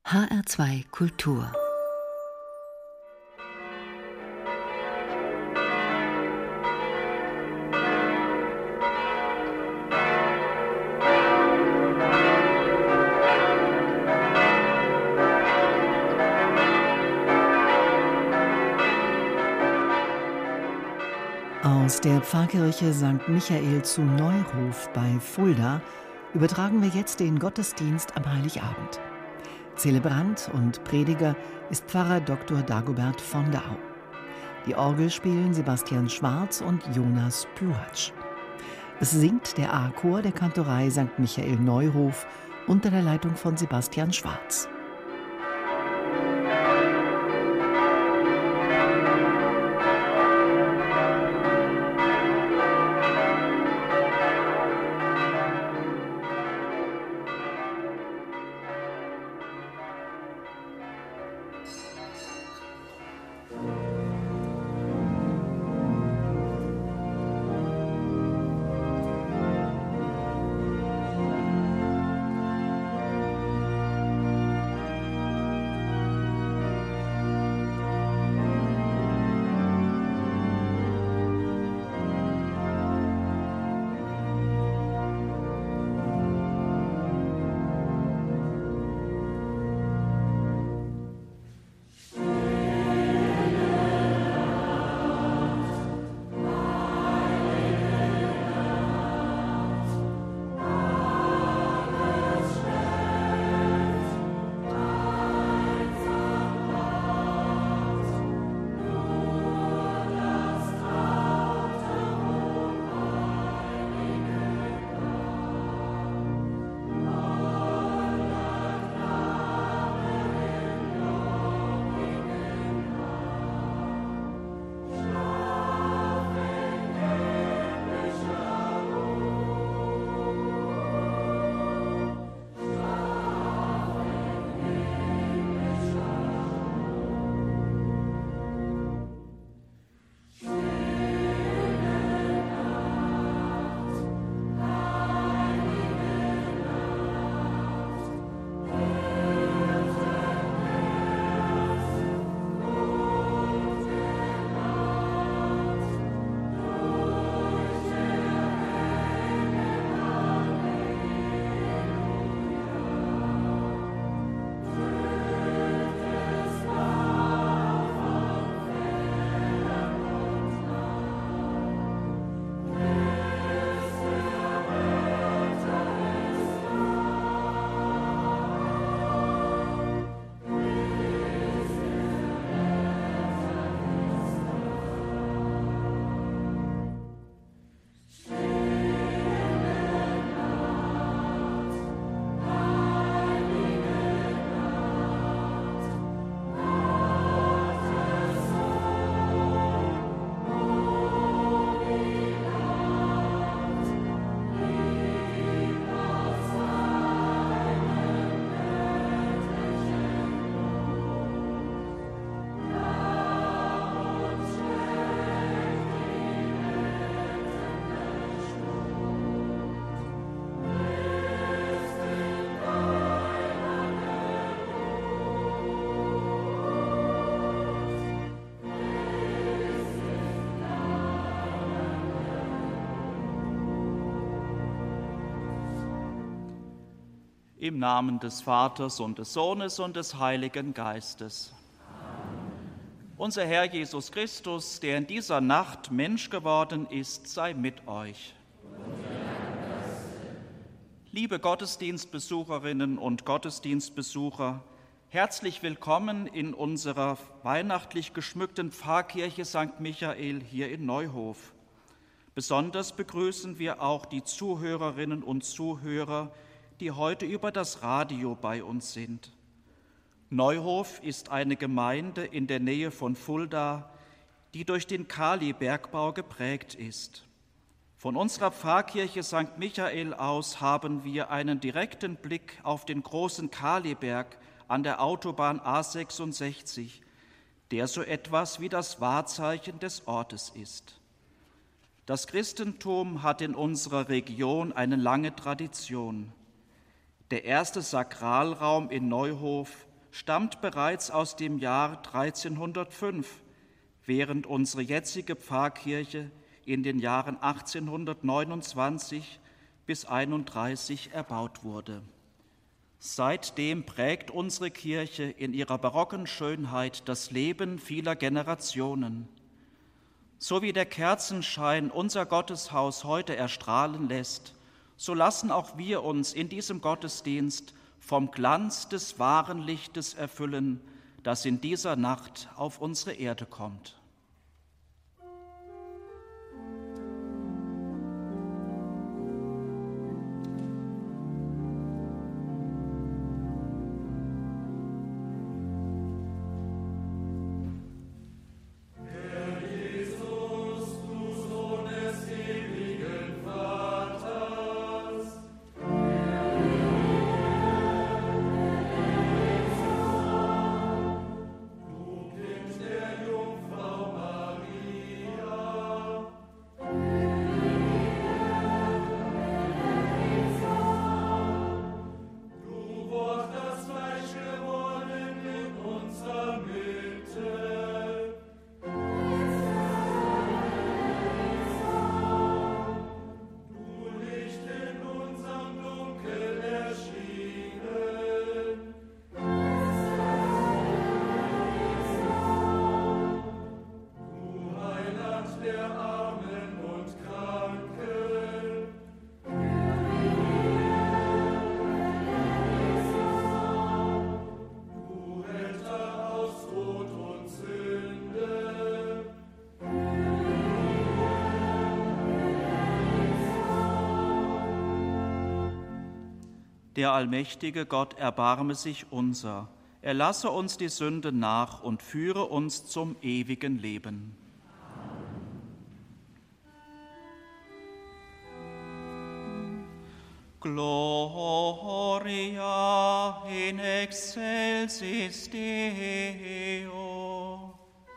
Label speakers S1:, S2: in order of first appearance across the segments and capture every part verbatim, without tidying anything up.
S1: H R zwei Kultur. Aus der Pfarrkirche Sankt Michael zu Neuhof bei Fulda übertragen wir jetzt den Gottesdienst am Heiligabend. Zelebrant und Prediger ist Pfarrer Doktor Dagobert von der Au. Die Orgel spielen Sebastian Schwarz und Jonas Pühatsch. Es singt der A-Chor der Kantorei Sankt Michael Neuhof unter der Leitung von Sebastian Schwarz.
S2: Im Namen des Vaters und des Sohnes und des Heiligen Geistes. Amen. Unser Herr Jesus Christus, der in dieser Nacht Mensch geworden ist, sei mit euch. Liebe Gottesdienstbesucherinnen und Gottesdienstbesucher, herzlich willkommen in unserer weihnachtlich geschmückten Pfarrkirche Sankt Michael hier in Neuhof. Besonders begrüßen wir auch die Zuhörerinnen und Zuhörer, die heute über das Radio bei uns sind. Neuhof ist eine Gemeinde in der Nähe von Fulda, die durch den Kalibergbau geprägt ist. Von unserer Pfarrkirche Sankt Michael aus haben wir einen direkten Blick auf den großen Kaliberg an der Autobahn A sechsundsechzig, der so etwas wie das Wahrzeichen des Ortes ist. Das Christentum hat in unserer Region eine lange Tradition. Der erste Sakralraum in Neuhof stammt bereits aus dem Jahr dreizehnhundertfünf, während unsere jetzige Pfarrkirche in den Jahren achtzehnhundertneunundzwanzig bis einunddreißig erbaut wurde. Seitdem prägt unsere Kirche in ihrer barocken Schönheit das Leben vieler Generationen. So wie der Kerzenschein unser Gotteshaus heute erstrahlen lässt, so lassen auch wir uns in diesem Gottesdienst vom Glanz des wahren Lichtes erfüllen, das in dieser Nacht auf unsere Erde kommt. Der allmächtige Gott erbarme sich unser, er lasse uns die Sünde nach und führe uns zum ewigen Leben. Gloria in excelsis Deo.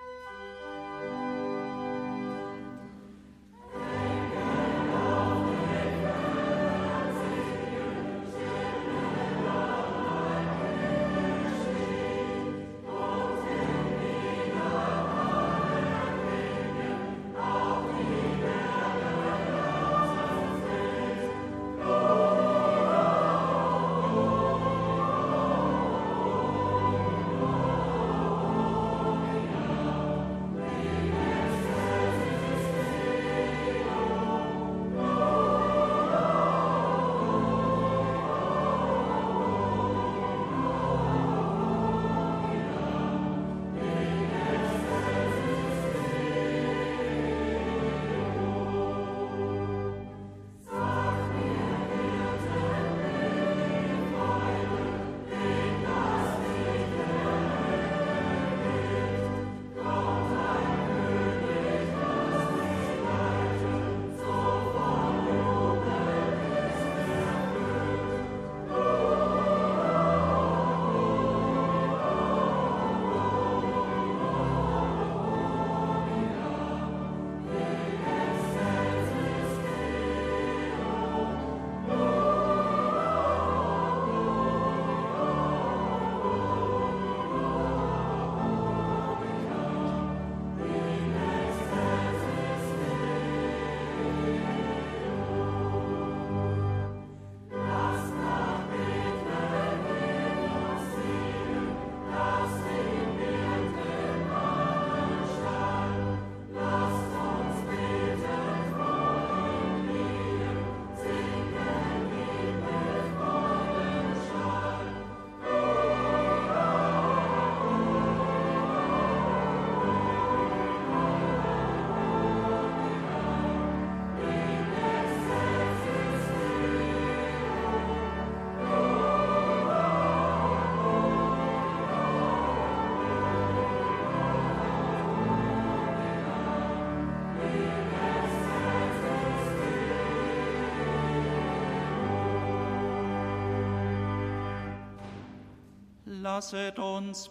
S2: Lasset uns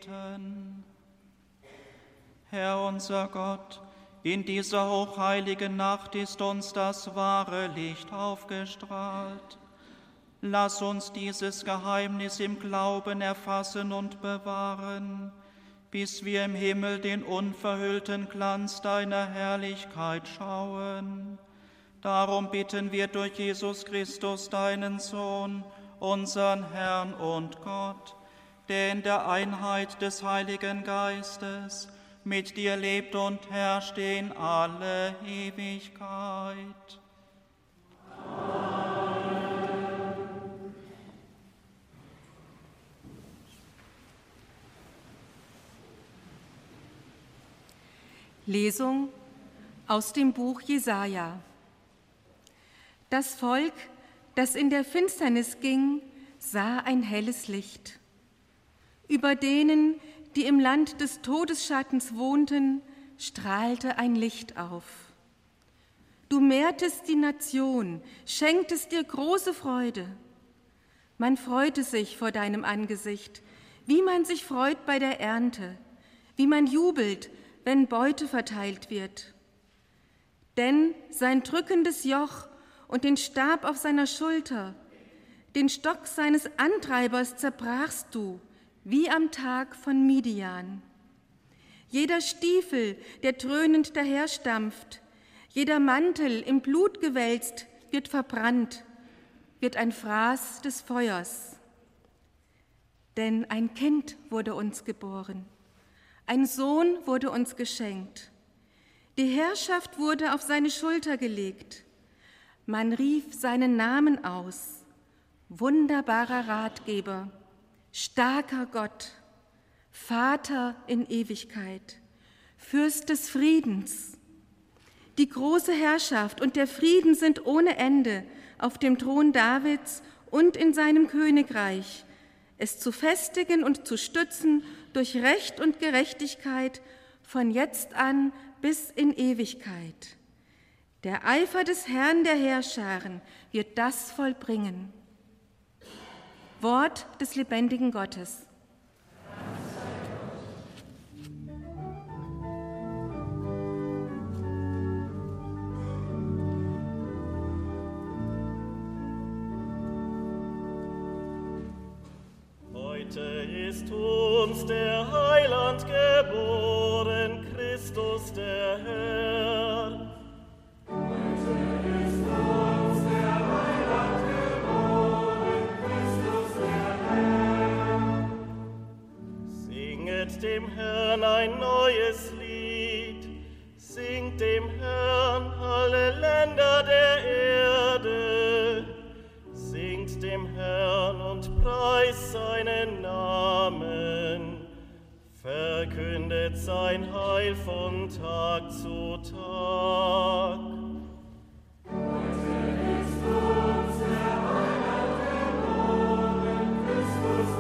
S2: beten. Herr unser Gott, in dieser hochheiligen Nacht ist uns das wahre Licht aufgestrahlt. Lass uns dieses Geheimnis im Glauben erfassen und bewahren, bis wir im Himmel den unverhüllten Glanz deiner Herrlichkeit schauen. Darum bitten wir durch Jesus Christus, deinen Sohn, unseren Herrn und Gott, der in der Einheit des Heiligen Geistes mit dir lebt und herrscht in alle Ewigkeit.
S3: Lesung aus dem Buch Jesaja. Das Volk, das in der Finsternis ging, sah ein helles Licht. Über denen, die im Land des Todesschattens wohnten, strahlte ein Licht auf. Du mehrtest die Nation, schenktest dir große Freude. Man freute sich vor deinem Angesicht, wie man sich freut bei der Ernte, wie man jubelt, wenn Beute verteilt wird. Denn sein drückendes Joch und den Stab auf seiner Schulter, den Stock seines Antreibers zerbrachst du, wie am Tag von Midian. Jeder Stiefel, der dröhnend daherstampft, jeder Mantel im Blut gewälzt, wird verbrannt, wird ein Fraß des Feuers. Denn ein Kind wurde uns geboren, ein Sohn wurde uns geschenkt. Die Herrschaft wurde auf seine Schulter gelegt. Man rief seinen Namen aus. Wunderbarer Ratgeber, starker Gott, Vater in Ewigkeit, Fürst des Friedens. Die große Herrschaft und der Frieden sind ohne Ende auf dem Thron Davids und in seinem Königreich, es zu festigen und zu stützen durch Recht und Gerechtigkeit von jetzt an bis in Ewigkeit. Der Eifer des Herrn der Heerscharen wird das vollbringen. Wort des lebendigen Gottes.
S4: Heute ist uns der Heiland geboren, Christus der Herr. Heute ist uns der Heiland geboren, Christus der Herr. Singet dem Herrn ein neues Lied, singt dem Herrn alle Länder der Erde, singt dem Herrn und preist seinen Namen, verkündet sein Heil von Tag zu Tag. Heute ist uns der Heiland geboren, Christus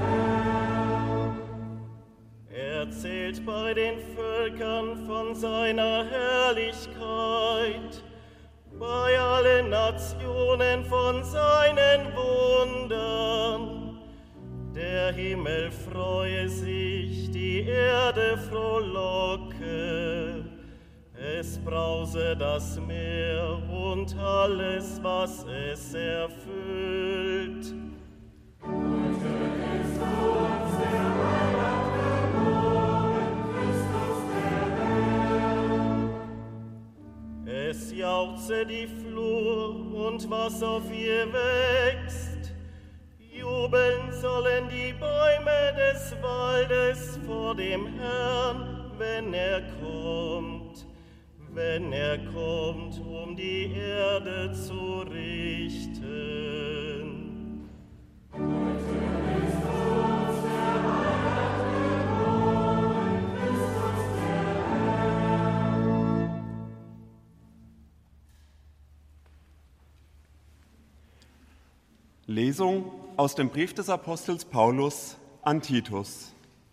S4: der Herr. Erzählt bei den Völkern von seiner Herrlichkeit, bei allen Nationen von seinen Wundern. Der Himmel freue sich, die Erde frohlocke, es brause das Meer und alles, was es erfüllt. Heute ist uns der Heiland geboren, Christus der Herr. Es jauchze die Flur und was auf ihr wächst, jubeln sollen die Bäume des Waldes vor dem Herrn, wenn er kommt, wenn er kommt, um die Erde zu richten. Heute ist uns der Heiland geboren, Christus der Herr.
S5: Lesung aus dem Brief des Apostels Paulus an Titus.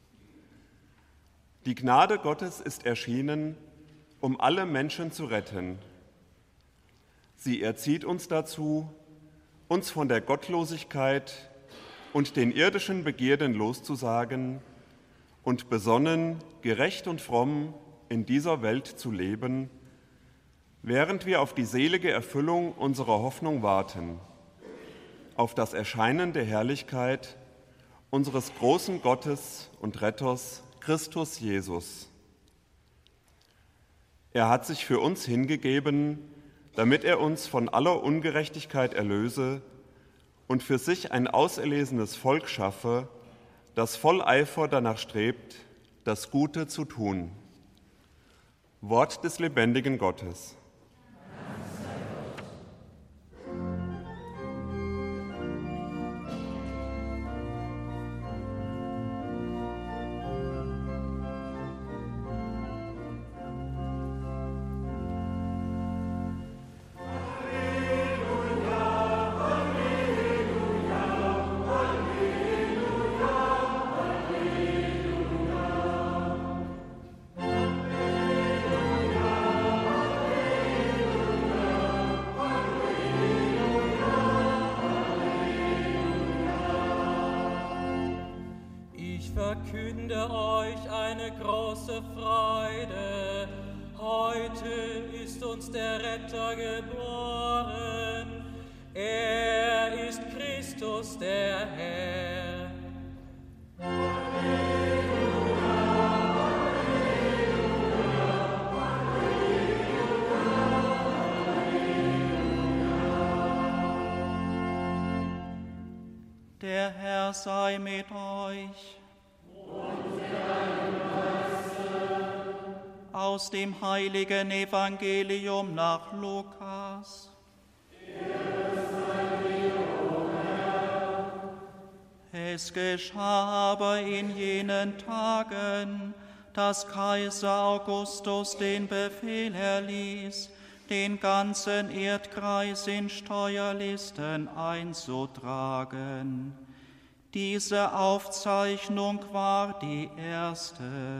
S5: Die Gnade Gottes ist erschienen, um alle Menschen zu retten. Sie erzieht uns dazu, uns von der Gottlosigkeit und den irdischen Begierden loszusagen und besonnen, gerecht und fromm in dieser Welt zu leben, während wir auf die selige Erfüllung unserer Hoffnung warten. auf das Erscheinen der Herrlichkeit unseres großen Gottes und Retters Christus Jesus. Er hat sich für uns hingegeben, damit er uns von aller Ungerechtigkeit erlöse und für sich ein auserlesenes Volk schaffe, das voll Eifer danach strebt, das Gute zu tun. Wort des lebendigen Gottes.
S6: Verkünde euch eine große Freude. Heute ist uns der Retter geboren. Er ist Christus der Herr.
S2: Der Herr sei mit euch. Aus dem heiligen Evangelium nach Lukas. Es geschah aber in jenen Tagen, dass Kaiser Augustus den Befehl erließ, den ganzen Erdkreis in Steuerlisten einzutragen. Diese Aufzeichnung war die erste.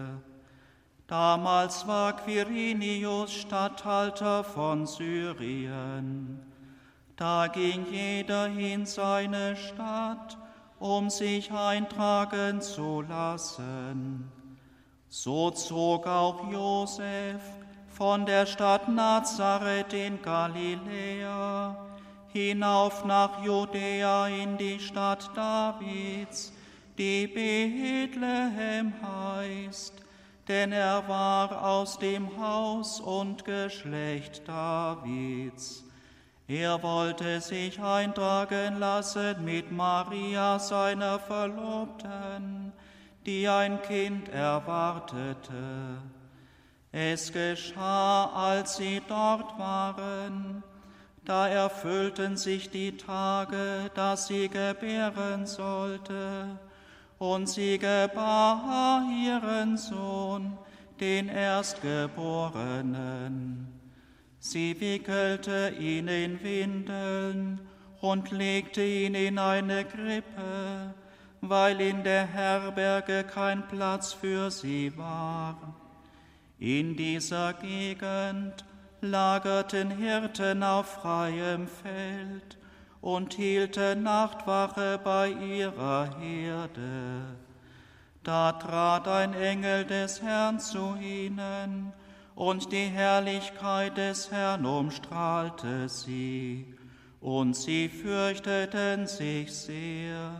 S2: Damals war Quirinius Statthalter von Syrien. Da ging jeder in seine Stadt, um sich eintragen zu lassen. So zog auch Josef von der Stadt Nazareth in Galiläa hinauf nach Judäa in die Stadt Davids, die Bethlehem heißt, denn er war aus dem Haus und Geschlecht Davids. Er wollte sich eintragen lassen mit Maria, seiner Verlobten, die ein Kind erwartete. Es geschah, als sie dort waren, da erfüllten sich die Tage, dass sie gebären sollte, und sie gebar ihren Sohn, den Erstgeborenen. Sie wickelte ihn in Windeln und legte ihn in eine Krippe, weil in der Herberge kein Platz für sie war. In dieser Gegend lagerten Hirten auf freiem Feld und hielten Nachtwache bei ihrer Herde. Da trat ein Engel des Herrn zu ihnen, und die Herrlichkeit des Herrn umstrahlte sie, und sie fürchteten sich sehr.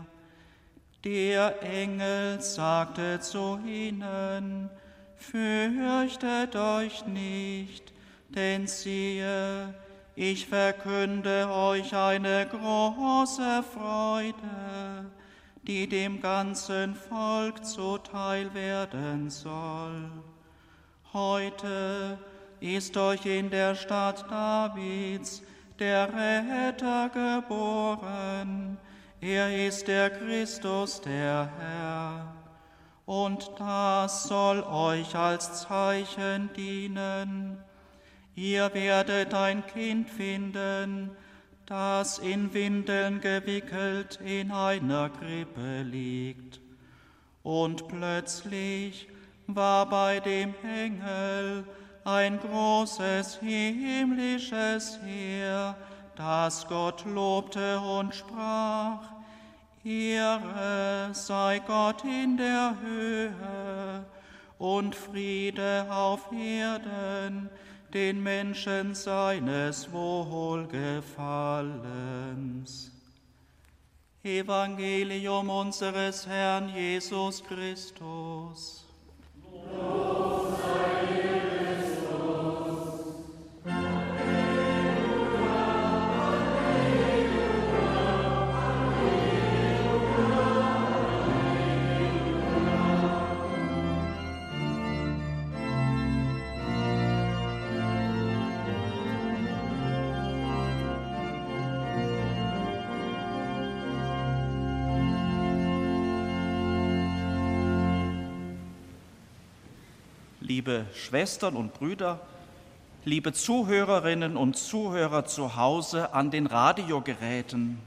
S2: Der Engel sagte zu ihnen: Fürchtet euch nicht, denn siehe, ich verkünde euch eine große Freude, die dem ganzen Volk zuteil werden soll. Heute ist euch in der Stadt Davids der Retter geboren. Er ist der Christus, der Herr. Und das soll euch als Zeichen dienen. Ihr werdet ein Kind finden, das in Windeln gewickelt in einer Krippe liegt. Und plötzlich war bei dem Engel ein großes himmlisches Heer, das Gott lobte und sprach: Ehre sei Gott in der Höhe und Friede auf Erden, den Menschen seines Wohlgefallens. Evangelium unseres Herrn Jesus Christus.
S7: Lob sei dir, Christus.
S2: Liebe Schwestern und Brüder, liebe Zuhörerinnen und Zuhörer zu Hause an den Radiogeräten.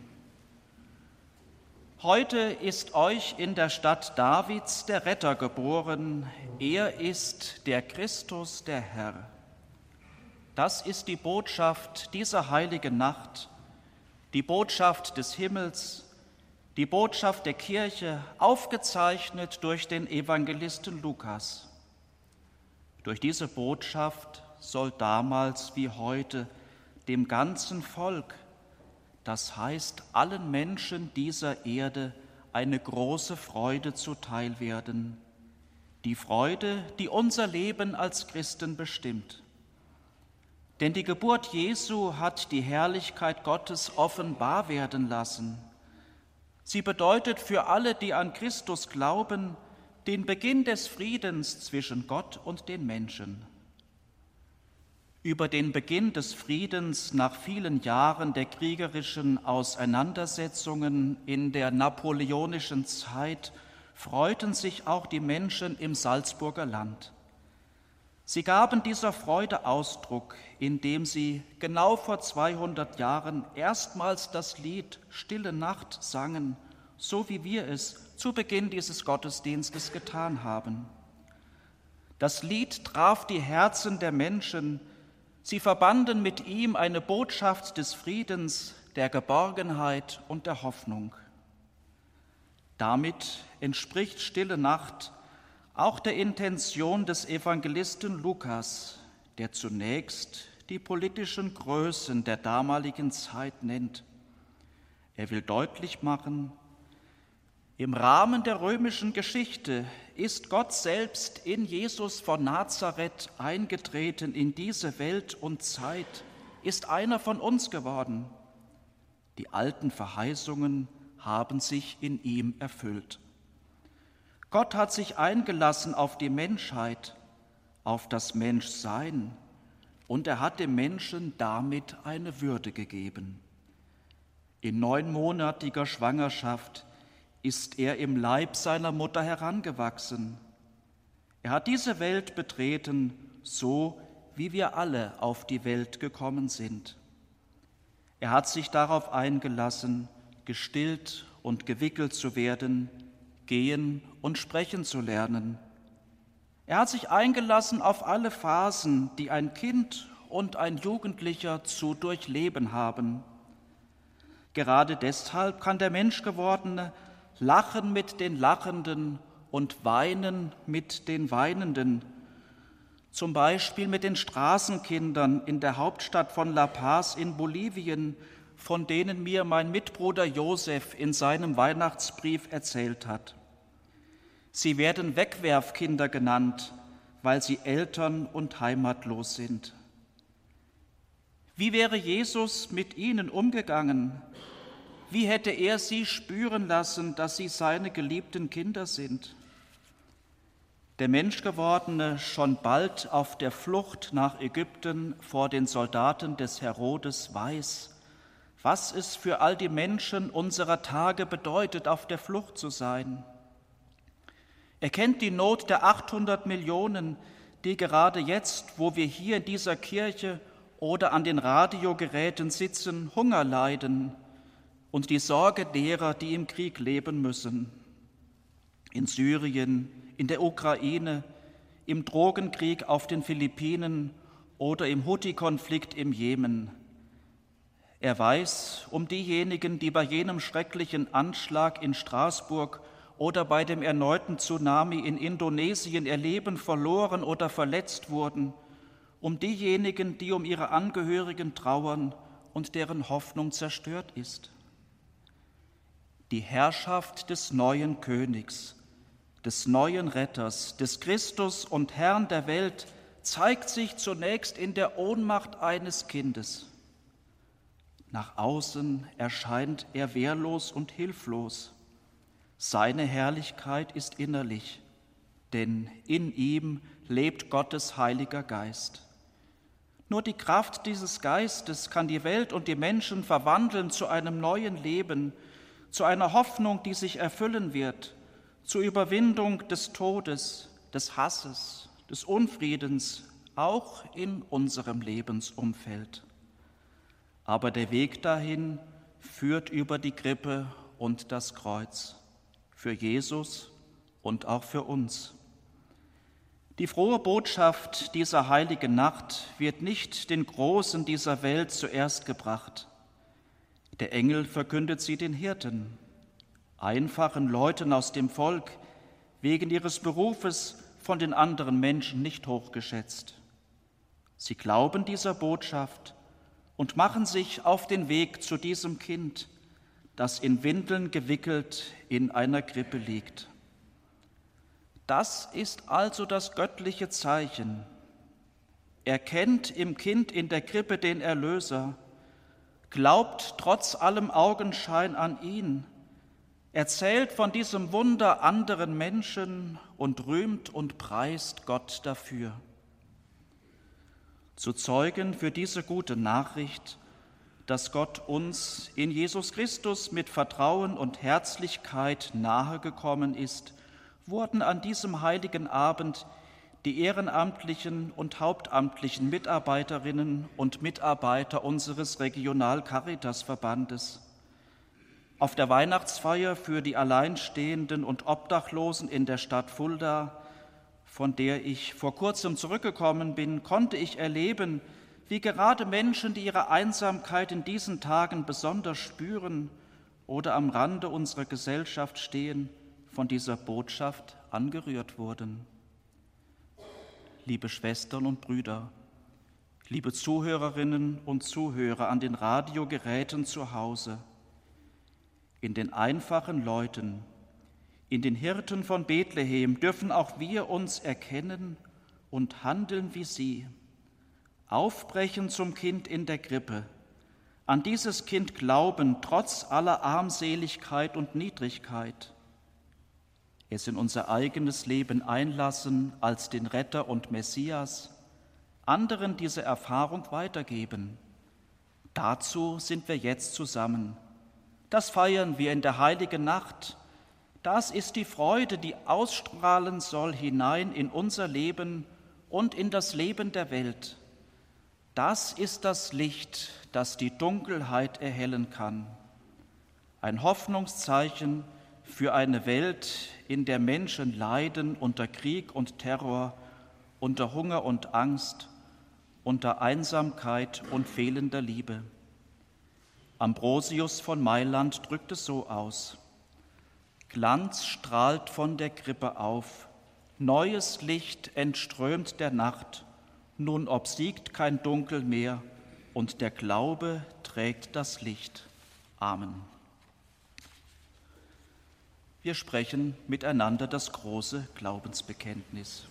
S2: Heute ist euch in der Stadt Davids der Retter geboren. Er ist der Christus, der Herr. Das ist die Botschaft dieser heiligen Nacht, die Botschaft des Himmels, die Botschaft der Kirche, aufgezeichnet durch den Evangelisten Lukas. Durch diese Botschaft soll damals wie heute dem ganzen Volk, das heißt allen Menschen dieser Erde, eine große Freude zuteil werden. Die Freude, die unser Leben als Christen bestimmt. Denn die Geburt Jesu hat die Herrlichkeit Gottes offenbar werden lassen. Sie bedeutet für alle, die an Christus glauben, den Beginn des Friedens zwischen Gott und den Menschen. Über den Beginn des Friedens nach vielen Jahren der kriegerischen Auseinandersetzungen in der napoleonischen Zeit freuten sich auch die Menschen im Salzburger Land. Sie gaben dieser Freude Ausdruck, indem sie genau vor zweihundert Jahren erstmals das Lied Stille Nacht sangen, so wie wir es zu Beginn dieses Gottesdienstes getan haben. Das Lied traf die Herzen der Menschen, sie verbanden mit ihm eine Botschaft des Friedens, der Geborgenheit und der Hoffnung. Damit entspricht Stille Nacht auch der Intention des Evangelisten Lukas, der zunächst die politischen Größen der damaligen Zeit nennt. Er will deutlich machen, im Rahmen der römischen Geschichte ist Gott selbst in Jesus von Nazareth eingetreten in diese Welt und Zeit, ist einer von uns geworden. Die alten Verheißungen haben sich in ihm erfüllt. Gott hat sich eingelassen auf die Menschheit, auf das Menschsein, und er hat dem Menschen damit eine Würde gegeben. In neunmonatiger Schwangerschaft ist er im Leib seiner Mutter herangewachsen. Er hat diese Welt betreten, so wie wir alle auf die Welt gekommen sind. Er hat sich darauf eingelassen, gestillt und gewickelt zu werden, gehen und sprechen zu lernen. Er hat sich eingelassen auf alle Phasen, die ein Kind und ein Jugendlicher zu durchleben haben. Gerade deshalb kann der Menschgewordene lachen mit den Lachenden und weinen mit den Weinenden. Zum Beispiel mit den Straßenkindern in der Hauptstadt von La Paz in Bolivien, von denen mir mein Mitbruder Josef in seinem Weihnachtsbrief erzählt hat. Sie werden Wegwerfkinder genannt, weil sie eltern- und heimatlos sind. Wie wäre Jesus mit ihnen umgegangen? Wie hätte er sie spüren lassen, dass sie seine geliebten Kinder sind? Der Menschgewordene, schon bald auf der Flucht nach Ägypten vor den Soldaten des Herodes, weiß, was es für all die Menschen unserer Tage bedeutet, auf der Flucht zu sein. Er kennt die Not der achthundert Millionen, die gerade jetzt, wo wir hier in dieser Kirche oder an den Radiogeräten sitzen, Hunger leiden, und die Sorge derer, die im Krieg leben müssen. In Syrien, in der Ukraine, im Drogenkrieg auf den Philippinen oder im Houthi-Konflikt im Jemen. Er weiß um diejenigen, die bei jenem schrecklichen Anschlag in Straßburg oder bei dem erneuten Tsunami in Indonesien ihr Leben verloren oder verletzt wurden, um diejenigen, die um ihre Angehörigen trauern und deren Hoffnung zerstört ist. Die Herrschaft des neuen Königs, des neuen Retters, des Christus und Herrn der Welt zeigt sich zunächst in der Ohnmacht eines Kindes. Nach außen erscheint er wehrlos und hilflos. Seine Herrlichkeit ist innerlich, denn in ihm lebt Gottes Heiliger Geist. Nur die Kraft dieses Geistes kann die Welt und die Menschen verwandeln zu einem neuen Leben, zu einer Hoffnung, die sich erfüllen wird, zur Überwindung des Todes, des Hasses, des Unfriedens, auch in unserem Lebensumfeld. Aber der Weg dahin führt über die Krippe und das Kreuz, für Jesus und auch für uns. Die frohe Botschaft dieser heiligen Nacht wird nicht den Großen dieser Welt zuerst gebracht. Der Engel verkündet sie den Hirten, einfachen Leuten aus dem Volk, wegen ihres Berufes von den anderen Menschen nicht hochgeschätzt. Sie glauben dieser Botschaft und machen sich auf den Weg zu diesem Kind, das in Windeln gewickelt in einer Krippe liegt. Das ist also das göttliche Zeichen. Erkennt im Kind in der Krippe den Erlöser, glaubt trotz allem Augenschein an ihn, erzählt von diesem Wunder anderen Menschen und rühmt und preist Gott dafür. Zu Zeugen für diese gute Nachricht, dass Gott uns in Jesus Christus mit Vertrauen und Herzlichkeit nahegekommen ist, wurden an diesem heiligen Abend die ehrenamtlichen und hauptamtlichen Mitarbeiterinnen und Mitarbeiter unseres Regional-Caritas-Verbandes auf der Weihnachtsfeier für die Alleinstehenden und Obdachlosen in der Stadt Fulda, von der ich vor kurzem zurückgekommen bin, konnte ich erleben, wie gerade Menschen, die ihre Einsamkeit in diesen Tagen besonders spüren oder am Rande unserer Gesellschaft stehen, von dieser Botschaft angerührt wurden. Liebe Schwestern und Brüder, liebe Zuhörerinnen und Zuhörer an den Radiogeräten zu Hause, in den einfachen Leuten, in den Hirten von Bethlehem dürfen auch wir uns erkennen und handeln wie sie, aufbrechen zum Kind in der Krippe, an dieses Kind glauben, trotz aller Armseligkeit und Niedrigkeit, es in unser eigenes Leben einlassen als den Retter und Messias, anderen diese Erfahrung weitergeben. Dazu sind wir jetzt zusammen. Das feiern wir in der heiligen Nacht. Das ist die Freude, die ausstrahlen soll hinein in unser Leben und in das Leben der Welt. Das ist das Licht, das die Dunkelheit erhellen kann. Ein Hoffnungszeichen für eine Welt, in der Menschen leiden unter Krieg und Terror, unter Hunger und Angst, unter Einsamkeit und fehlender Liebe. Ambrosius von Mailand drückt es so aus: Glanz strahlt von der Krippe auf, neues Licht entströmt der Nacht, nun obsiegt kein Dunkel mehr und der Glaube trägt das Licht. Amen. Wir sprechen miteinander das große Glaubensbekenntnis.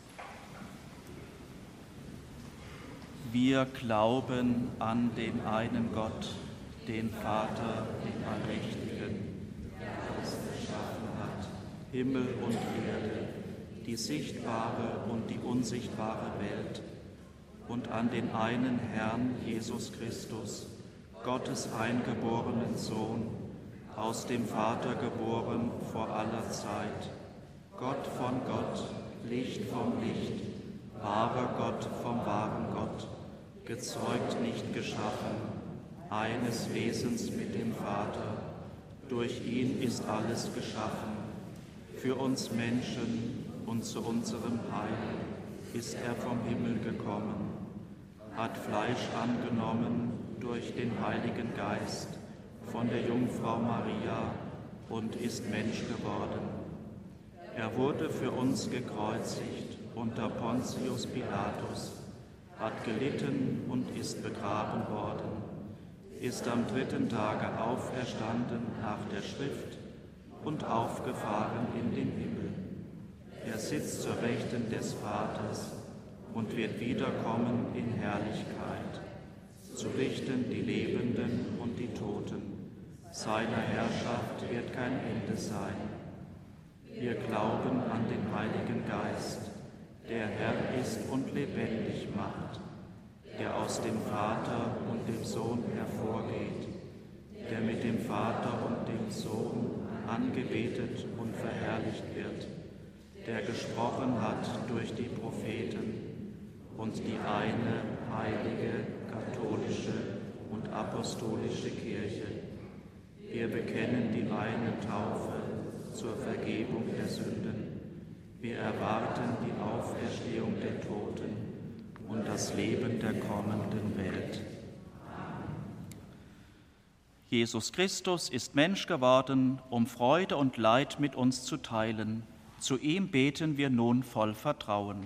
S2: Wir glauben an den einen Gott, den Vater, den Allmächtigen, der alles geschaffen hat, Himmel und Erde, die sichtbare und die unsichtbare Welt, und an den einen Herrn Jesus Christus, Gottes eingeborenen Sohn, aus dem Vater geboren vor aller Zeit, Gott von Gott, Licht vom Licht, wahrer Gott vom wahren Gott, gezeugt, nicht geschaffen, eines Wesens mit dem Vater. Durch ihn ist alles geschaffen. Für uns Menschen und zu unserem Heil ist er vom Himmel gekommen, hat Fleisch angenommen durch den Heiligen Geist von der Jungfrau Maria und ist Mensch geworden. Er wurde für uns gekreuzigt unter Pontius Pilatus, hat gelitten und ist begraben worden, ist am dritten Tage auferstanden nach der Schrift, und aufgefahren in den Himmel. Er sitzt zur Rechten des Vaters und wird wiederkommen in Herrlichkeit, zu richten die Lebenden und die Toten. Seiner Herrschaft wird kein Ende sein. Wir glauben an den Heiligen Geist, der Herr ist und lebendig macht, der aus dem Vater und dem Sohn hervorgeht, der mit dem Vater und dem Sohn angebetet und verherrlicht wird, der gesprochen hat durch die Propheten und die eine heilige, katholische und apostolische Kirche. Wir bekennen die eine Taufe zur Vergebung der Sünden. Wir erwarten die Auferstehung der Toten und das Leben der kommenden Welt. Jesus Christus ist Mensch geworden, um Freude und Leid mit uns zu teilen. Zu ihm beten wir nun voll Vertrauen.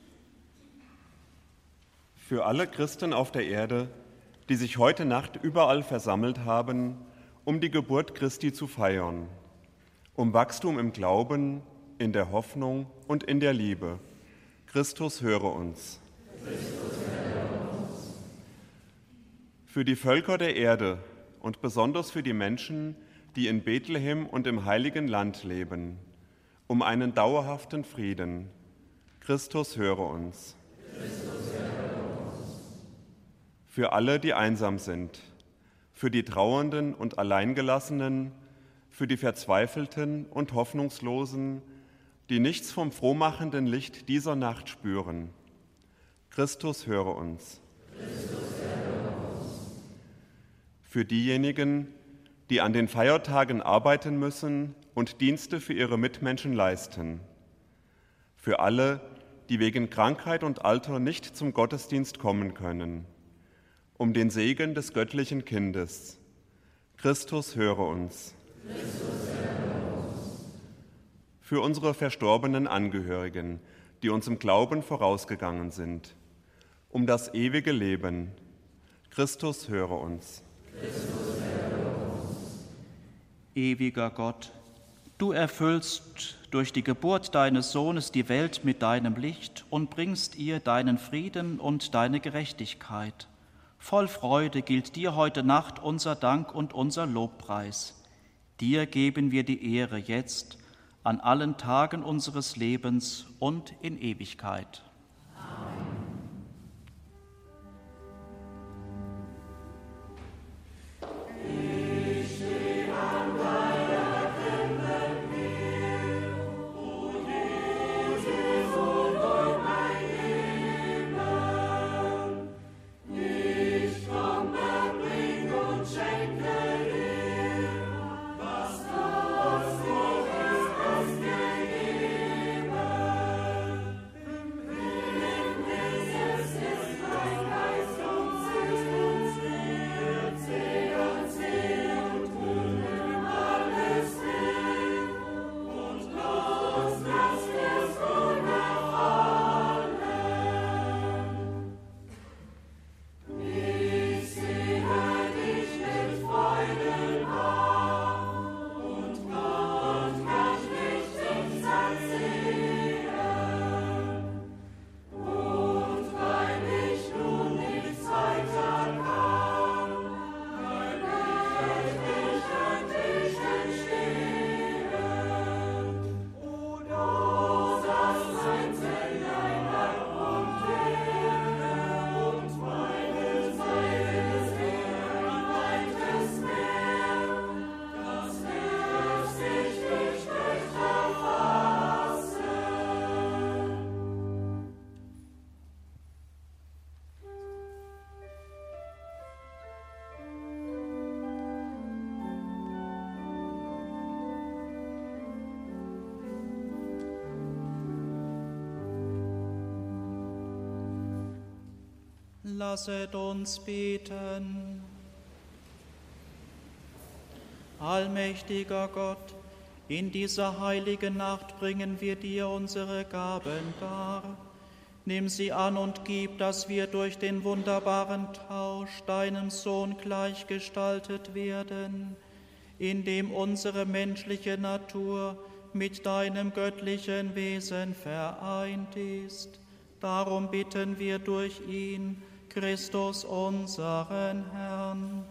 S5: Für alle Christen auf der Erde, die sich heute Nacht überall versammelt haben, um die Geburt Christi zu feiern, um Wachstum im Glauben, in der Hoffnung und in der Liebe. Christus, höre uns.
S7: Christus, höre uns.
S5: Für die Völker der Erde und besonders für die Menschen, die in Bethlehem und im Heiligen Land leben, um einen dauerhaften Frieden. Christus, höre uns.
S7: Christus, höre uns.
S5: Für alle, die einsam sind, für die Trauernden und Alleingelassenen, für die Verzweifelten und Hoffnungslosen, die nichts vom frohmachenden Licht dieser Nacht spüren. Christus, höre uns.
S7: Christus, höre uns.
S5: Für diejenigen, die an den Feiertagen arbeiten müssen und Dienste für ihre Mitmenschen leisten. Für alle, die wegen Krankheit und Alter nicht zum Gottesdienst kommen können. Um den Segen des göttlichen Kindes. Christus, höre uns.
S7: Christus, höre uns.
S5: Für unsere verstorbenen Angehörigen, die uns im Glauben vorausgegangen sind. Um das ewige Leben. Christus, höre uns.
S7: Christus, höre uns.
S2: Ewiger Gott, du erfüllst durch die Geburt deines Sohnes die Welt mit deinem Licht und bringst ihr deinen Frieden und deine Gerechtigkeit. Voll Freude gilt dir heute Nacht unser Dank und unser Lobpreis. Dir geben wir die Ehre jetzt, an allen Tagen unseres Lebens und in Ewigkeit. Lasset uns beten. Allmächtiger Gott, in dieser heiligen Nacht bringen wir dir unsere Gaben dar. Nimm sie an und gib, dass wir durch den wunderbaren Tausch deinem Sohn gleichgestaltet werden. in dem unsere menschliche Natur mit deinem göttlichen Wesen vereint ist. Darum bitten wir durch ihn, Christus unseren Herrn.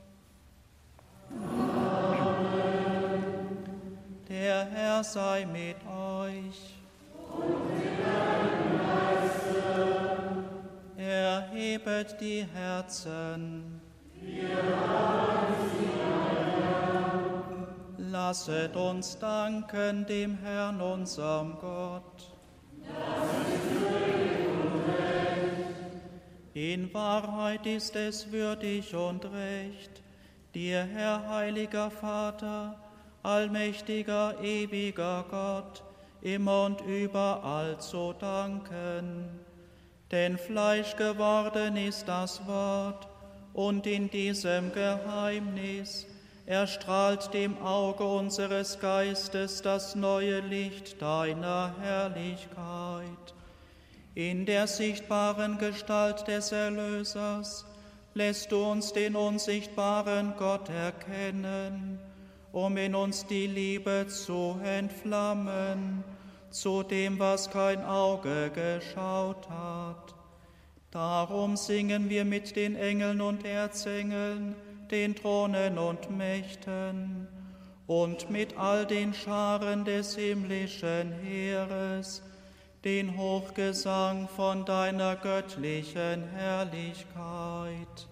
S2: Amen. Der Herr sei mit euch. Und mit deinem Geiste. Erhebet die Herzen. Wir haben sie an Herrn. Lasset uns danken dem Herrn, unserem Gott. Das ist würdig und recht. In Wahrheit ist es würdig und recht, dir, Herr, heiliger Vater, allmächtiger, ewiger Gott, immer und überall zu danken. Denn Fleisch geworden ist das Wort, und in diesem Geheimnis erstrahlt dem Auge unseres Geistes das neue Licht deiner Herrlichkeit. In der sichtbaren Gestalt des Erlösers lässt du uns den unsichtbaren Gott erkennen, um in uns die Liebe zu entflammen, zu dem, was kein Auge geschaut hat. Darum singen wir mit den Engeln und Erzengeln, den Thronen und Mächten und mit all den Scharen des himmlischen Heeres den Hochgesang von deiner göttlichen Herrlichkeit.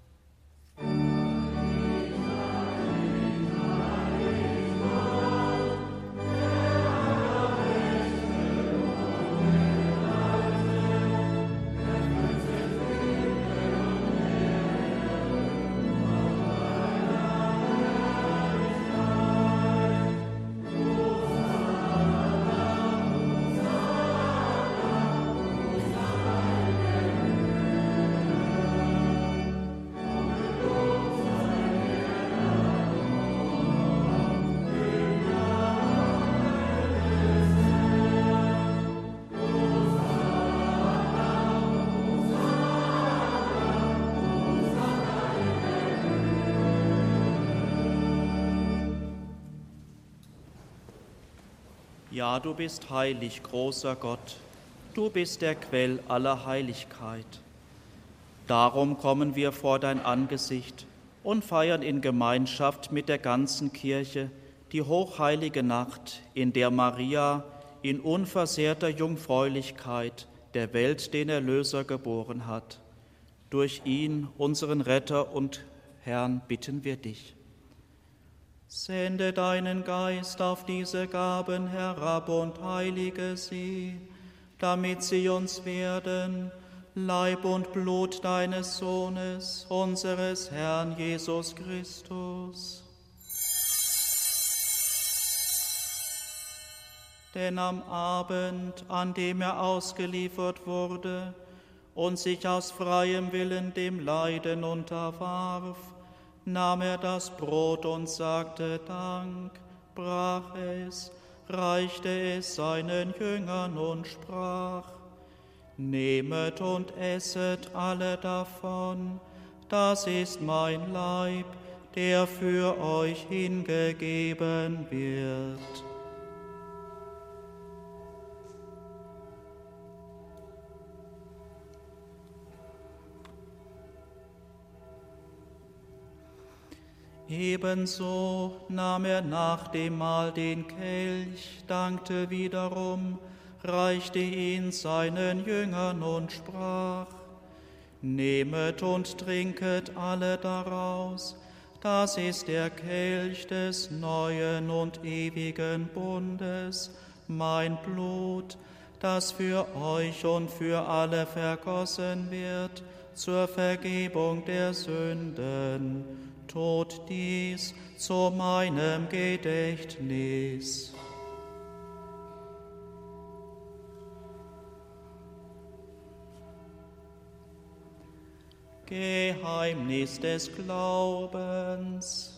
S2: Ja, du bist heilig, großer Gott, du bist der Quell aller Heiligkeit. Darum kommen wir vor dein Angesicht und feiern in Gemeinschaft mit der ganzen Kirche die hochheilige Nacht, in der Maria in unversehrter Jungfräulichkeit der Welt den Erlöser geboren hat. Durch ihn, unseren Retter und Herrn, bitten wir dich. Sende deinen Geist auf diese Gaben herab und heilige sie, damit sie uns werden, Leib und Blut deines Sohnes, unseres Herrn Jesus Christus. Denn am Abend, an dem er ausgeliefert wurde und sich aus freiem Willen dem Leiden unterwarf, nahm er das Brot und sagte Dank, brach es, reichte es seinen Jüngern und sprach: Nehmet und esset alle davon, das ist mein Leib, der für euch hingegeben wird. Ebenso nahm er nach dem Mahl den Kelch, dankte wiederum, reichte ihn seinen Jüngern und sprach: Nehmet und trinket alle daraus, das ist der Kelch des neuen und ewigen Bundes, mein Blut, das für euch und für alle vergossen wird, zur Vergebung der Sünden. Tut dies zu meinem Gedächtnis. Geheimnis des Glaubens.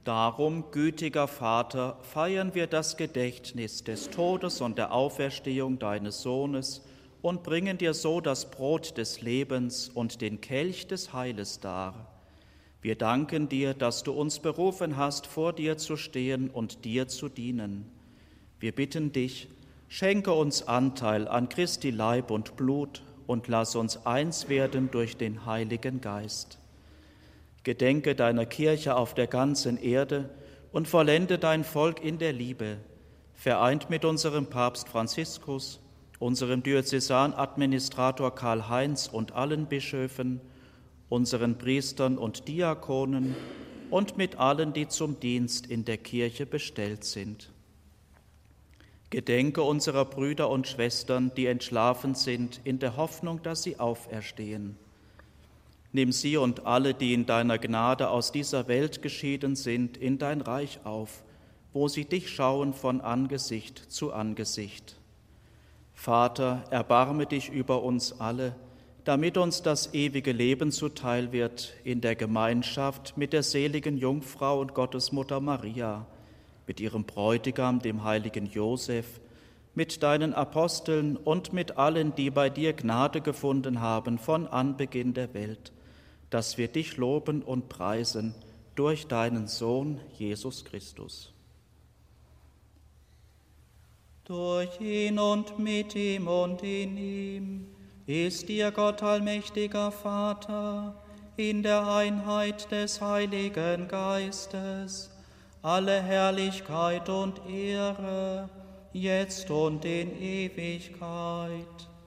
S2: Darum, gütiger Vater, feiern wir das Gedächtnis des Todes und der Auferstehung deines Sohnes und bringen dir so das Brot des Lebens und den Kelch des Heiles dar. Wir danken dir, dass du uns berufen hast, vor dir zu stehen und dir zu dienen. Wir bitten dich, schenke uns Anteil an Christi Leib und Blut und lass uns eins werden durch den Heiligen Geist. Gedenke deiner Kirche auf der ganzen Erde und vollende dein Volk in der Liebe, vereint mit unserem Papst Franziskus, unserem Diözesanadministrator Karl-Heinz und allen Bischöfen, unseren Priestern und Diakonen und mit allen, die zum Dienst in der Kirche bestellt sind. Gedenke unserer Brüder und Schwestern, die entschlafen sind, in der Hoffnung, dass sie auferstehen. Nimm sie und alle, die in deiner Gnade aus dieser Welt geschieden sind, in dein Reich auf, wo sie dich schauen von Angesicht zu Angesicht. Vater, erbarme dich über uns alle, damit uns das ewige Leben zuteil wird in der Gemeinschaft mit der seligen Jungfrau und Gottesmutter Maria, mit ihrem Bräutigam, dem heiligen Josef, mit deinen Aposteln und mit allen, die bei dir Gnade gefunden haben von Anbeginn der Welt, dass wir dich loben und preisen durch deinen Sohn Jesus Christus.
S6: Durch ihn und mit ihm und in ihm ist dir Gott allmächtiger Vater, in der Einheit des Heiligen Geistes, alle Herrlichkeit und Ehre, jetzt und in Ewigkeit.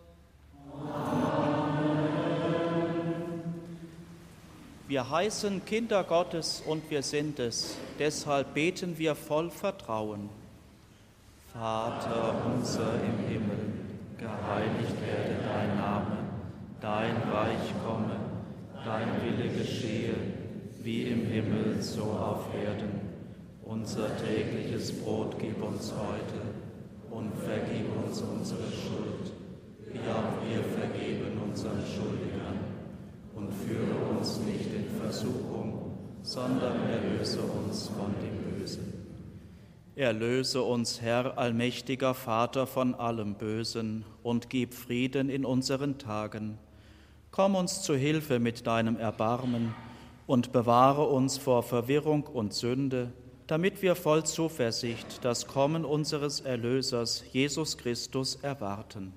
S2: Wir heißen Kinder Gottes und wir sind es, deshalb beten wir voll Vertrauen.
S8: Vater unser im Himmel, geheiligt werde dein Name, dein Reich komme, dein Wille geschehe, wie im Himmel so auf Erden. Unser tägliches Brot gib uns heute und vergib uns unsere Schuld, wie auch wir vergeben unseren Schuldigern. Und führe uns nicht in Versuchung, sondern erlöse uns von dem Bösen.
S2: Erlöse uns, Herr, allmächtiger Vater, von allem Bösen und gib Frieden in unseren Tagen. Komm uns zu Hilfe mit deinem Erbarmen und bewahre uns vor Verwirrung und Sünde, damit wir voll Zuversicht das Kommen unseres Erlösers, Jesus Christus, erwarten.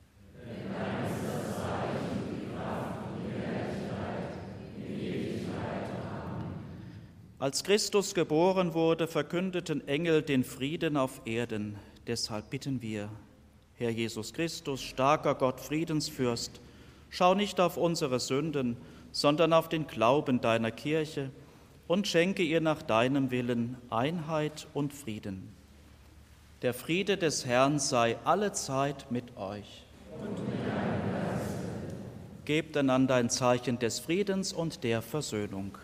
S2: Als Christus geboren wurde, verkündeten Engel den Frieden auf Erden. Deshalb bitten wir, Herr Jesus Christus, starker Gott, Friedensfürst, schau nicht auf unsere Sünden, sondern auf den Glauben deiner Kirche und schenke ihr nach deinem Willen Einheit und Frieden. Der Friede des Herrn sei allezeit mit euch. Gebt einander ein Zeichen des Friedens und der Versöhnung.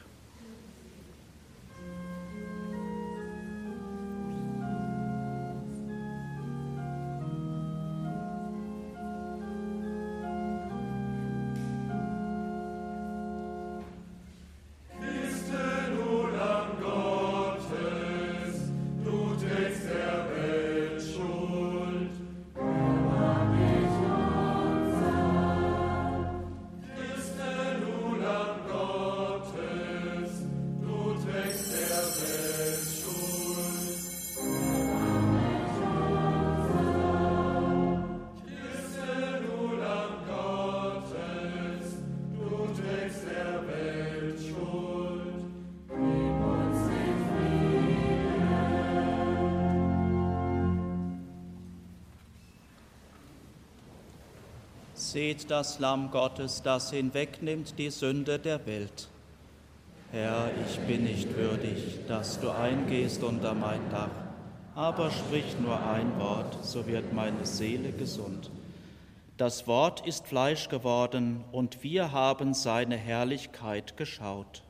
S2: Seht das Lamm Gottes, das hinwegnimmt die Sünde der Welt. Herr, ich bin nicht würdig, dass du eingehst unter mein Dach, aber sprich nur ein Wort, so wird meine Seele gesund. Das Wort ist Fleisch geworden, und wir haben seine Herrlichkeit geschaut.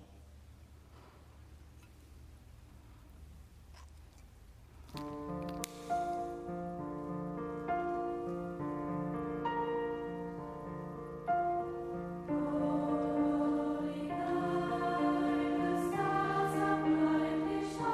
S9: Holy night, the stars are brightly shining.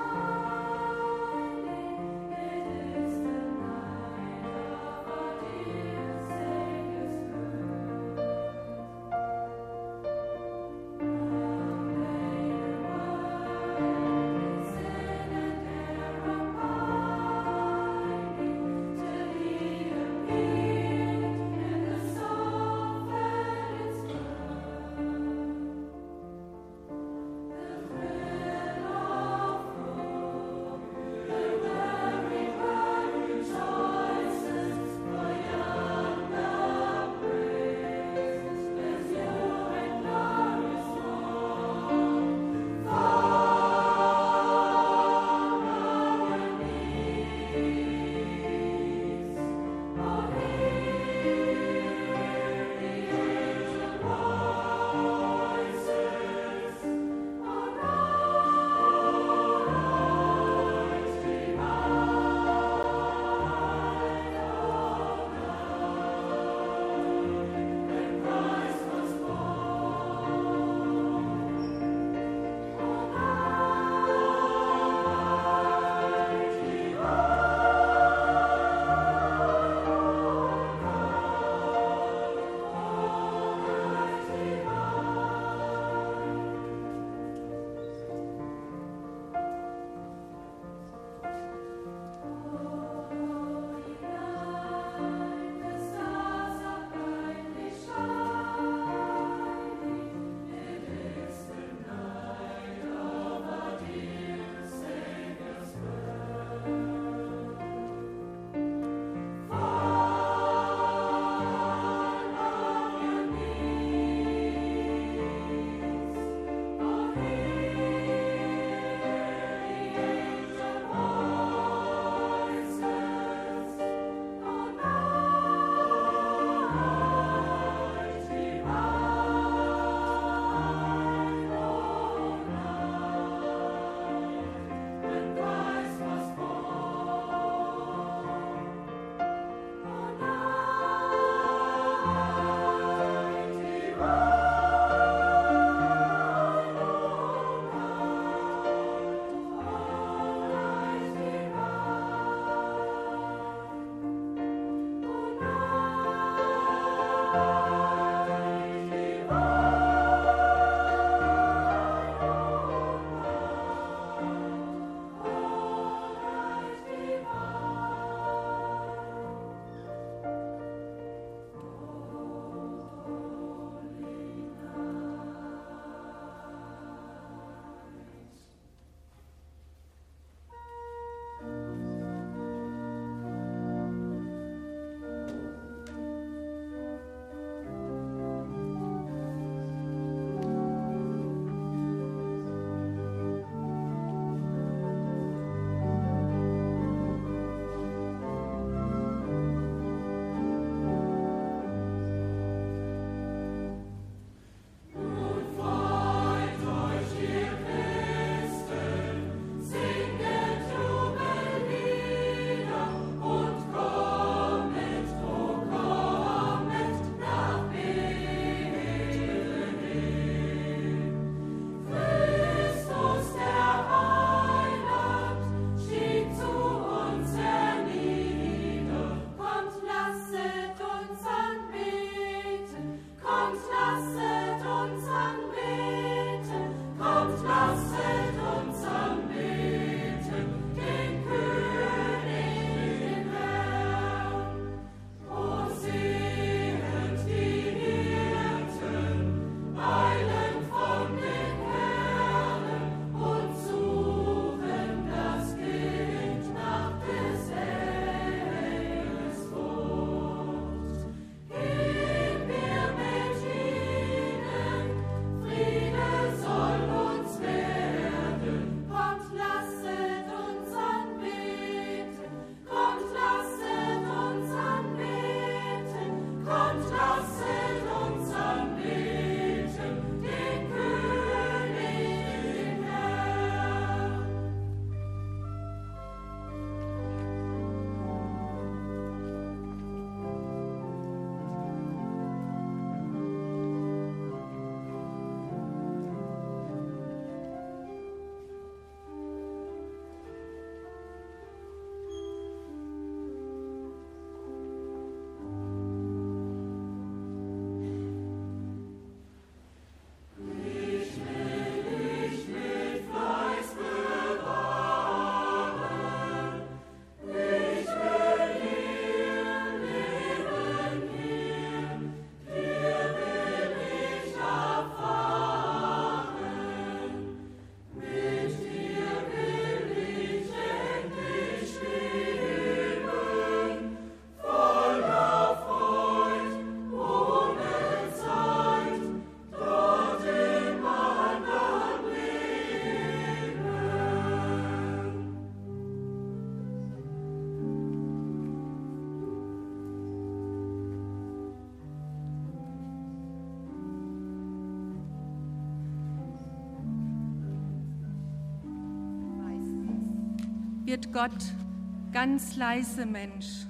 S3: Wird Gott ganz leise, Mensch.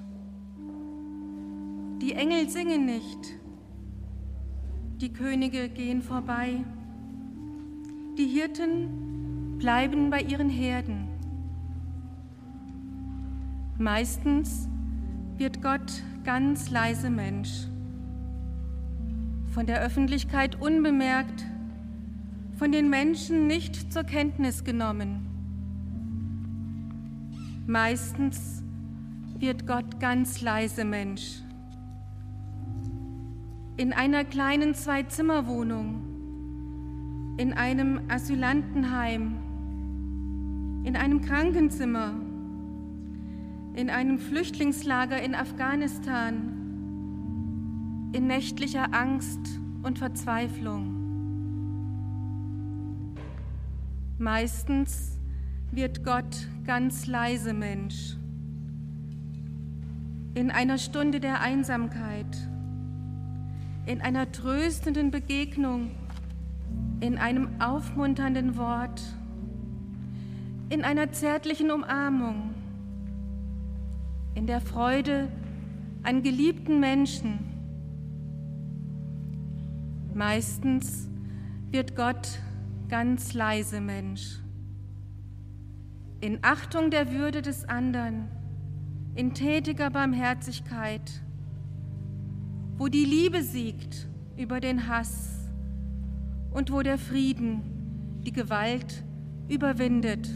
S3: Die Engel singen nicht, die Könige gehen vorbei, die Hirten bleiben bei ihren Herden. Meistens wird Gott ganz leise, Mensch. Von der Öffentlichkeit unbemerkt, von den Menschen nicht zur Kenntnis genommen. Meistens wird Gott ganz leise, Mensch. In einer kleinen Zwei-Zimmer-Wohnung, in einem Asylantenheim, in einem Krankenzimmer, in einem Flüchtlingslager in Afghanistan, in nächtlicher Angst und Verzweiflung. Meistens wird Gott ganz leise, Mensch. In einer Stunde der Einsamkeit, in einer tröstenden Begegnung, in einem aufmunternden Wort, in einer zärtlichen Umarmung, in der Freude an geliebten Menschen. Meistens wird Gott ganz leise, Mensch. In Achtung der Würde des anderen, in tätiger Barmherzigkeit, wo die Liebe siegt über den Hass und wo der Frieden die Gewalt überwindet.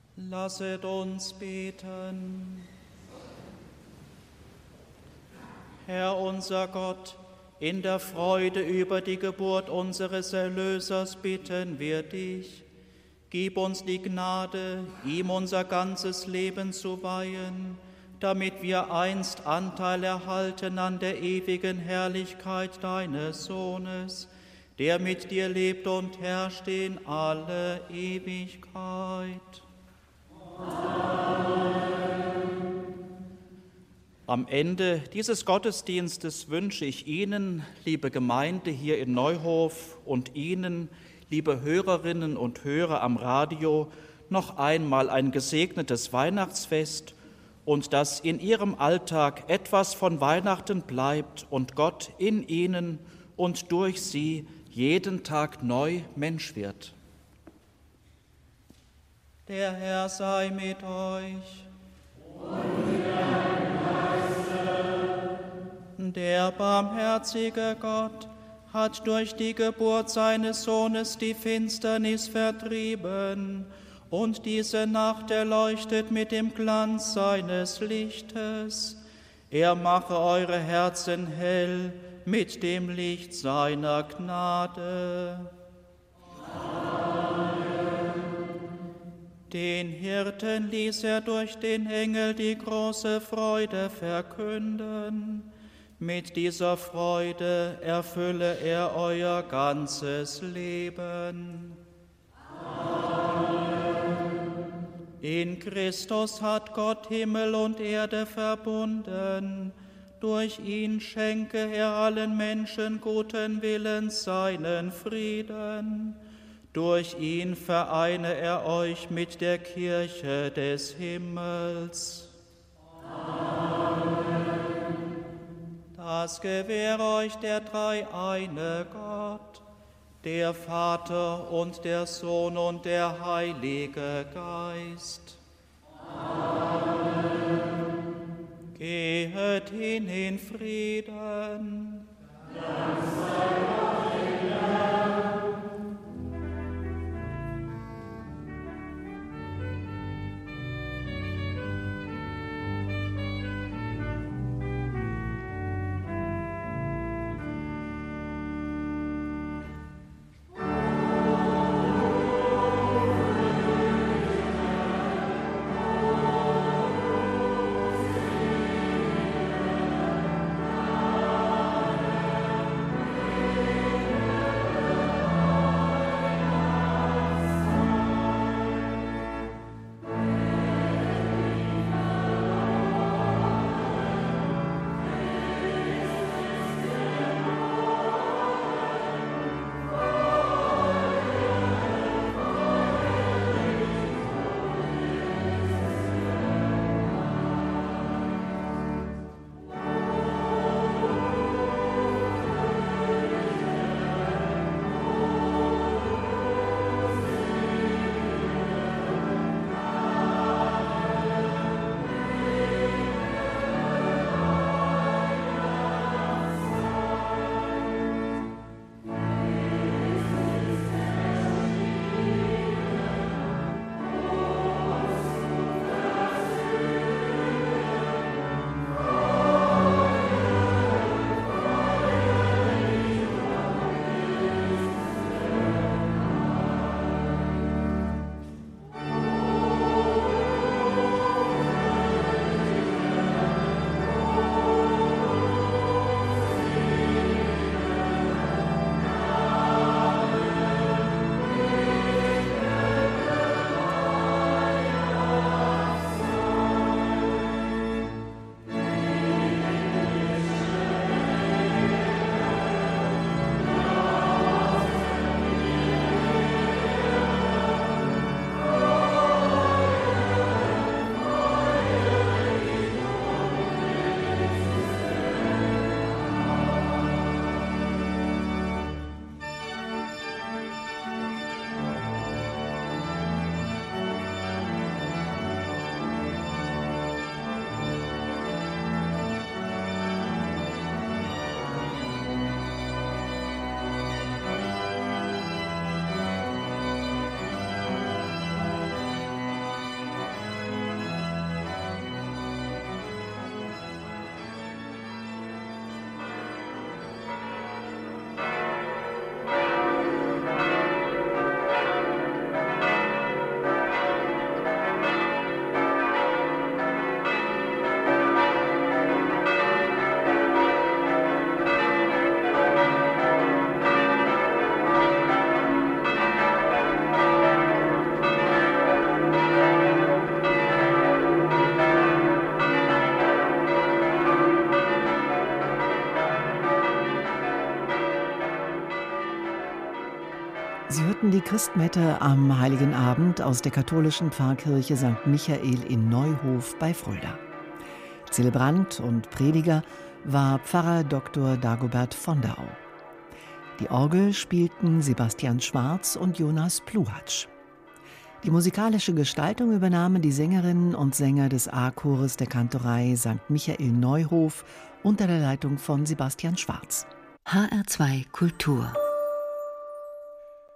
S6: Lasset uns beten. Herr unser Gott, in der Freude über die Geburt unseres Erlösers bitten wir dich. Gib uns die Gnade, ihm unser ganzes Leben zu weihen, damit wir einst Anteil erhalten an der ewigen Herrlichkeit deines Sohnes, der mit dir lebt und herrscht in alle Ewigkeit. Am Ende dieses Gottesdienstes wünsche ich Ihnen, liebe Gemeinde hier in Neuhof, und Ihnen, liebe Hörerinnen und Hörer am Radio, noch einmal ein gesegnetes Weihnachtsfest und dass in Ihrem Alltag etwas von Weihnachten bleibt und Gott in Ihnen und durch Sie jeden Tag neu Mensch wird. Der Herr sei mit euch. Und mit deinem Geiste. Der barmherzige Gott hat durch die Geburt seines Sohnes die Finsternis vertrieben und diese Nacht erleuchtet mit dem Glanz seines Lichtes. Er mache eure Herzen hell mit dem Licht seiner Gnade. Amen. Den Hirten ließ er durch den Engel die große Freude verkünden. Mit dieser Freude erfülle er euer ganzes Leben. Amen. In Christus hat Gott Himmel und Erde verbunden. Durch ihn schenke er allen Menschen guten Willens seinen Frieden. Durch ihn vereine er euch mit der Kirche des Himmels. Amen. Das gewähre euch der dreieine Gott, der Vater und der Sohn und der Heilige Geist. Amen. Gehet hin in Frieden. Dank sei Gott im Herrn.
S7: Amen.
S1: hörten die Christmette am Heiligen Abend aus der katholischen Pfarrkirche Sankt Michael in Neuhof bei Fulda. Zelebrant und Prediger war Pfarrer Doktor Dagobert von der Au. Die Orgel spielten Sebastian Schwarz und Jonas Pluhatsch. Die musikalische Gestaltung übernahmen die Sängerinnen und Sänger des A-Chores der Kantorei Sankt Michael Neuhof unter der Leitung von Sebastian Schwarz.
S9: H R zwei Kultur